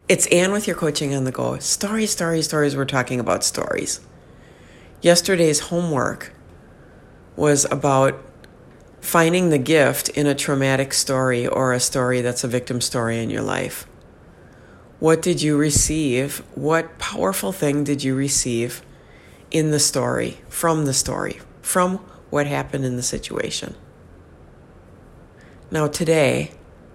It's Anne with your Coaching on the Go. Stories, stories, stories. We're talking about stories. Yesterday's homework was about finding the gift in a traumatic story or a story that's a victim story in your life. What did you receive? What powerful thing did you receive in the story, from what happened in the situation? Now today,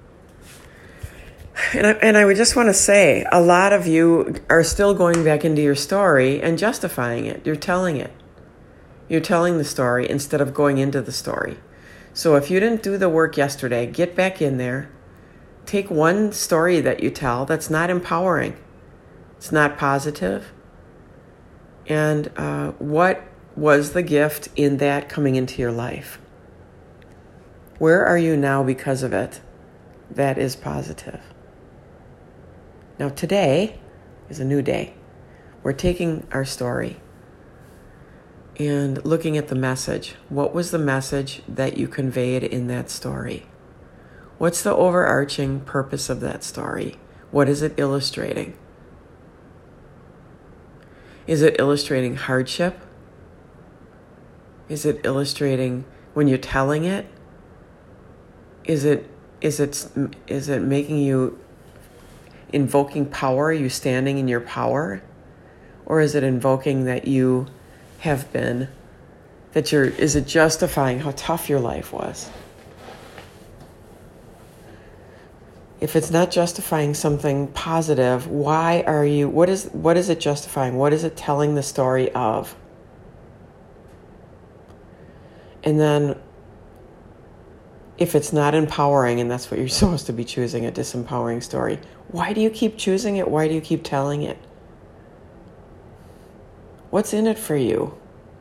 and I would just want to say, a lot of you are still going back into your story and justifying it. You're telling it. You're telling the story instead of going into the story. So if you didn't do the work yesterday, get back in there. Take one story that you tell that's not empowering. It's not positive. And what was the gift in that coming into your life? Where are you now because of it? That is positive. Now today is a new day. We're taking our story and looking at the message. What was the message that you conveyed in that story? What's the overarching purpose of that story? What is it illustrating? Is it illustrating hardship? Is it illustrating when you're telling it? Is it making you invoking power? Are you standing in your power? Or is it invoking that you have been, is it justifying how tough your life was? If it's not justifying something positive, what is it justifying? What is it telling the story of? And then if it's not empowering, and that's what you're supposed to be choosing, a disempowering story, why do you keep choosing it? Why do you keep telling it? What's in it for you?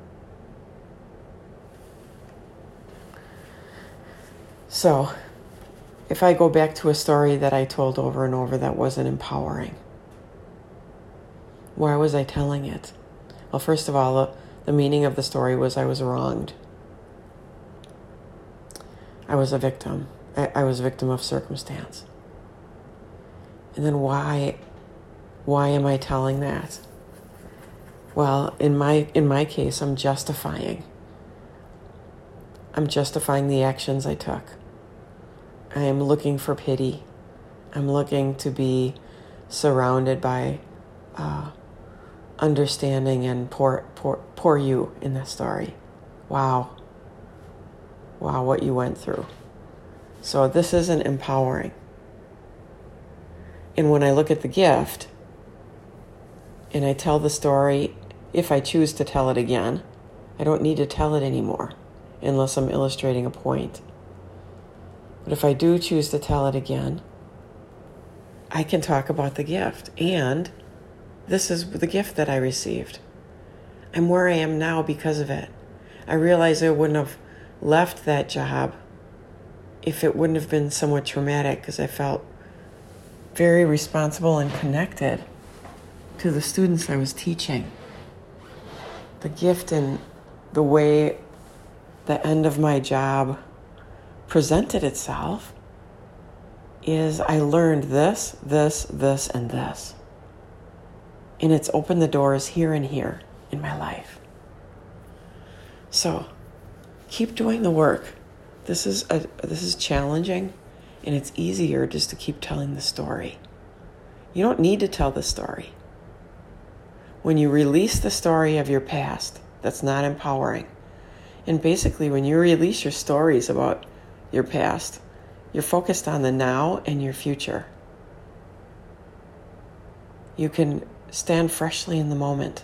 So, if I go back to a story that I told over and over that wasn't empowering, why was I telling it? Well, first of all, the meaning of the story was I was wronged. I was a victim. I was a victim of circumstance. And then why am I telling that? Well, in my case, I'm justifying. I'm justifying the actions I took. I am looking for pity. I'm looking to be surrounded by understanding and pour you in that story. Wow, what you went through. So this isn't empowering. And when I look at the gift and I tell the story, if I choose to tell it again, I don't need to tell it anymore unless I'm illustrating a point. But if I do choose to tell it again, I can talk about the gift. And this is the gift that I received. I'm where I am now because of it. I realize I wouldn't have left that job if it wouldn't have been somewhat traumatic, because I felt very responsible and connected to the students I was teaching. The gift in the way the end of my job presented itself is I learned this, and this. And it's opened the doors here and here in my life. So keep doing the work. This is challenging, and it's easier just to keep telling the story. You don't need to tell the story. When you release the story of your past, that's not empowering. And basically, when you release your stories about your past, you're focused on the now and your future. You can stand freshly in the moment.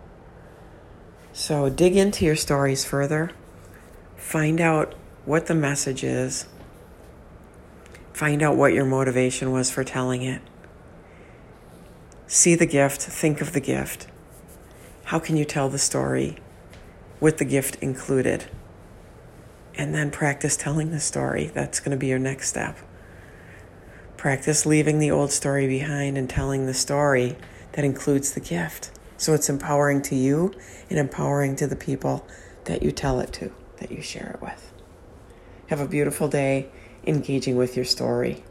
So dig into your stories further. Find out what the message is. Find out what your motivation was for telling it. See the gift. Think of the gift. How can you tell the story with the gift included? And then practice telling the story. That's going to be your next step. Practice leaving the old story behind and telling the story that includes the gift. So it's empowering to you and empowering to the people that you tell it to, that you share it with. Have a beautiful day engaging with your story.